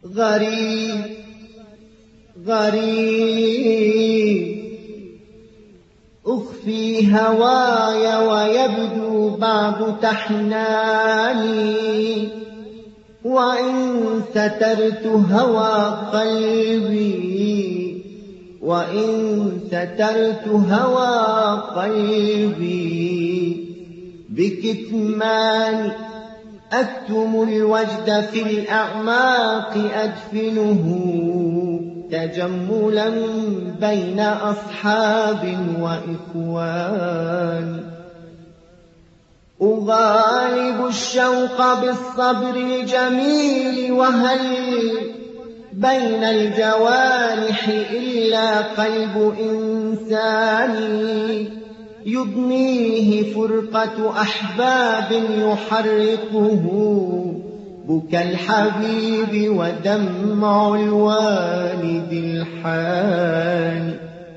غريب غريب أخفي هواي ويبدو بعض تحناني، وإن سترت هوى قلبي، وإن سترت هوى قلبي بكتمان أكتم الوجد في الأعماق أدفنه تجملا بين أصحاب وإخوان. أغالب الشوق بالصبر الجميل، وهل بين الجوانح إلا قلب إنسان يضنيه فرقة أحباب يحرقه بكى الحبيب ودمع الوالد الحان.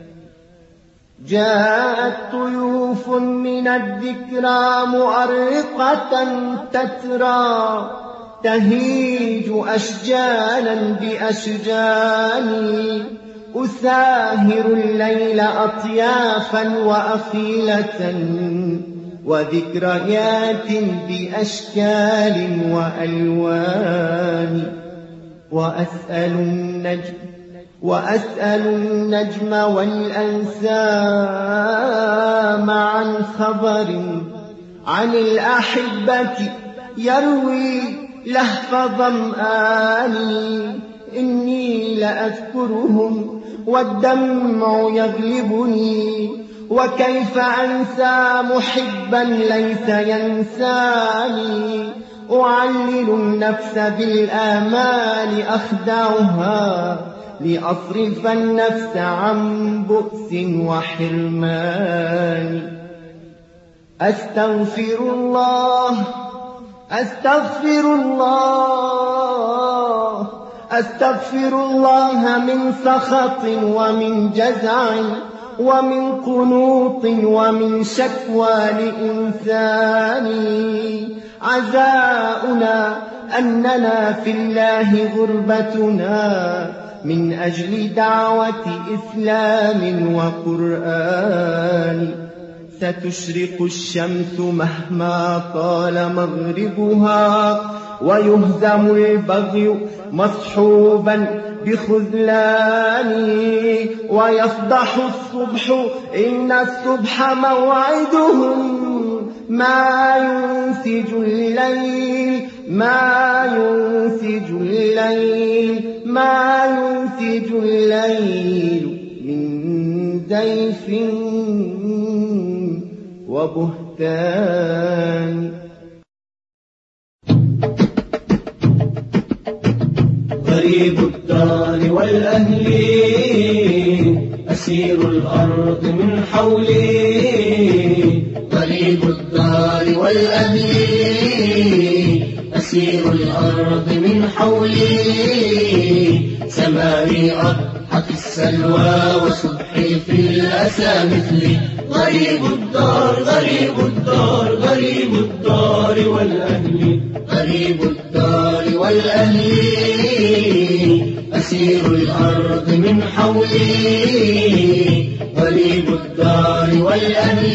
جاءت طيوف من الذكرى مؤرقة تترى تهيج أشجانا بأشجان، أساهر الليل أطيافا وأفيلة وذكريات بأشكال وألوان. وأسأل النجم والأنسام عن خبر عن الأحبة يروي لهف ظمآني، إني لأذكرهم والدمع يغلبني، وكيف أنسى محبا ليس ينساني. أعلل النفس بالآمال أخدعها لأصرف النفس عن بؤس وحرمان. أستغفر الله أستغفر الله أستغفر الله من سخط ومن جزع ومن قنوط ومن شكوى لإنسان. عزاؤنا أننا في الله غربتنا من أجل دعوة إسلام وقرآن. ستشرق الشمس مهما طال مغربها، ويهزم البغي مصحوبا بخذلان، ويفضح الصبح إن الصبح موعدهم ما ينسج الليل ما ينسج الليل ما ينسج الليل من زيف وبهتان. غريب الدار والأهل أسير الأرض من حولي، غريب الدار والأهل أسير الأرض من حولي، سمائي أضحت السلوى وصبحي في الأسى مثلي. غريب الدار غريب الدار غريب الدار والأهل، غريب الدار والأهل أسير الأرض من حولي، غريب الدار والأهل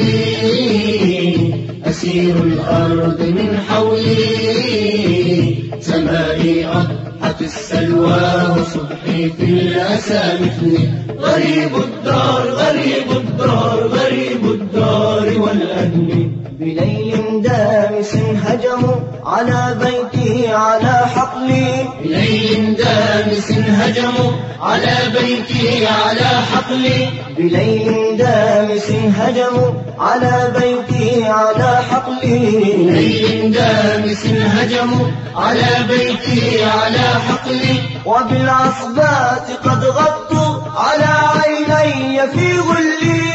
أسير الأرض من حولي، سمائي أضحت السلوى وصبحي في الأسى مثلي. غريب الدار غريب الدار غريب الدار والأهل، بليل دامس هجموا على بيتي على حقلي، بليل دامس هجموا على بيتي على حقلي، بليل دامس هجموا على بيتي على حقلي، بليل دامس هجموا على بيتي على حقلي، وبالعصبات قد غطوا على عيني في غلي،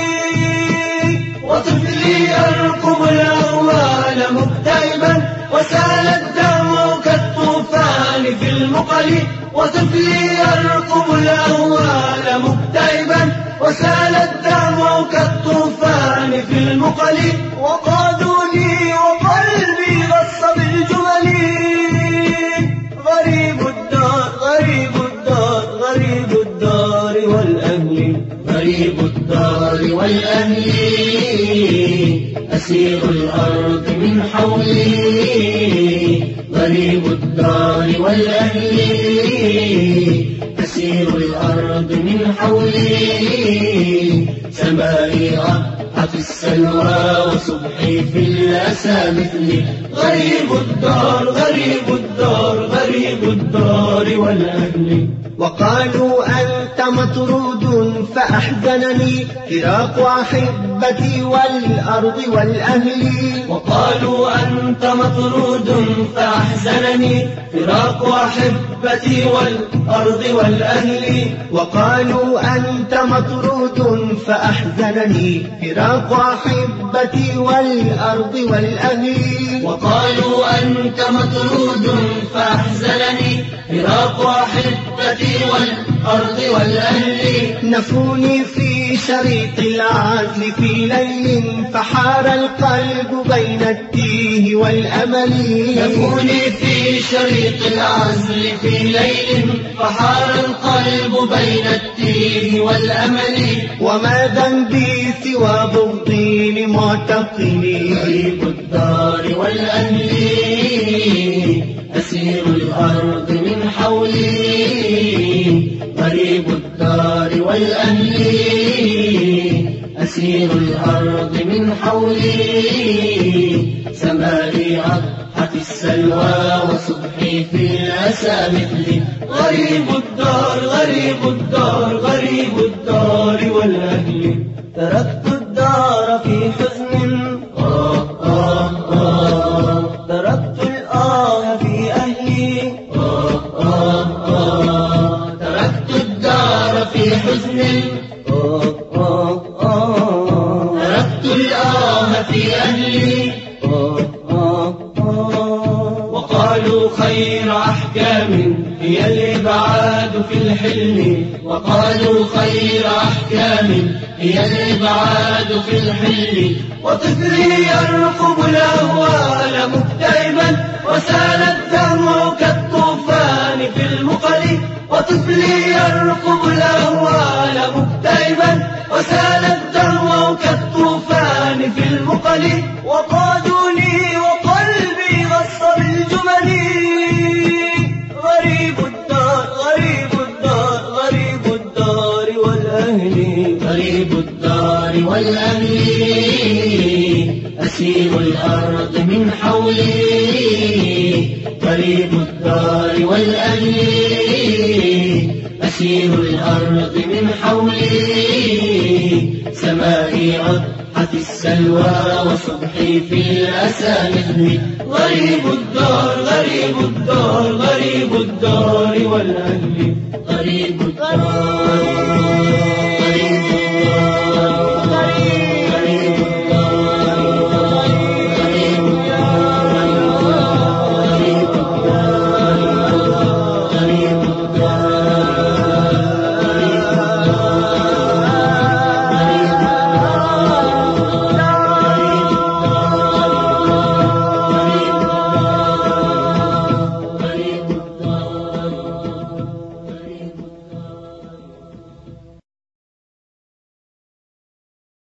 وطفلي يركض الأهوال مكتئبا وسال الدمع كالطوفان في المقل، وطفلي يركض الأهوال مكتئبا وسال الدمع كالطوفان في المقل، وقادوا لي وقلبي غص بالجمل. غريب الدار غريب والأهل أسير الأرض من حولي غريب الدار والأهل أسير الأرض من حولي سمائي أضحت السلوى وصبحي في الأسى مثلي غريب الدار غريب الدار غريب الدار والأهل وقالوا أنت مطرود فأحزنني فراق أحبتي والأرض والأهل وقالوا أنت مطرود فأحزنني فراق أحبتي والأرض والأهل وقالوا أنت مطرود فأحزنني فراق أحبتي والأرض والأهل وقالوا أنت مطرود فأحزنني فراق أحبتي والأرض والأهل نفوني في شريط العزل في ليل فحار القلب بين التيه والأمل نفوني في شريط العزل في ليل فحار القلب بين التيه والأمل وما ذنبي سوى بغضي لمعتقلي غريب الدار والأهل أسير الأرض من حولي غريب الدار والأهل أسير الأرض من حولي سمائي أضحت السلوى وصبحي في الأسى مثلي غريب الدار غريب الدار غريب الدار والأهل تركت الدار في حزن تركت الآه في أهلي تركت الدار في حزن تركت الآه في أهلي وقالوا خير أحكام هي الإبعاد في الحلم وقالوا خير أحكام هي الإبعاد في الحلم وطفلي يرقب الأهوال مكتئبا وسال الدمع كالطوفان في المقل وطفلي يرقب الأهوال مكتئبا وسال الدمع كالطوفان في المقل وقادوني وقلبي غص بالجمل غريب الدار غريب الدار غريب الدار والأهل غريب الدار والأهل أسير الأرض من حولي غريب الدار والأهل أسير الأرض من حولي سمائي أضحت السلوى وصبحي في الأسى مثلي غريب الدار غريب الدار غريب الدار والأهل